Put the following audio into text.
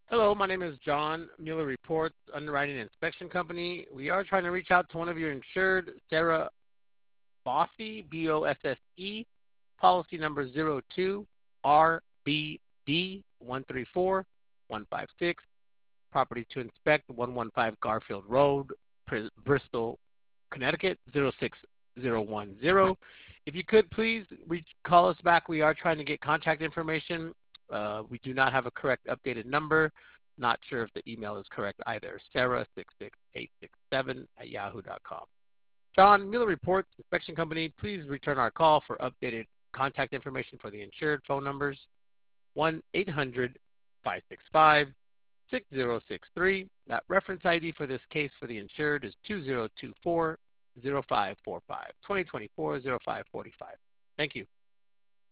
Hello, my name is John Mueller Reports Underwriting and Inspection Company. We are trying to reach out to one of your insured, Sarah Bosse, Bosse, policy number 02RBD134156, property to inspect 115 Garfield Road, Bristol, Connecticut 06010. If you could please call us back. We are trying to get contact information. We do not have a correct updated number. Not sure if the email is correct either. Sarah66867 @yahoo.com. John Mueller Reports Inspection Company, please return our call for updated contact information for the insured. Phone numbers 1-800-565-6063. That reference ID for this case for the insured is 2024-0545, 2024-0545. Thank you.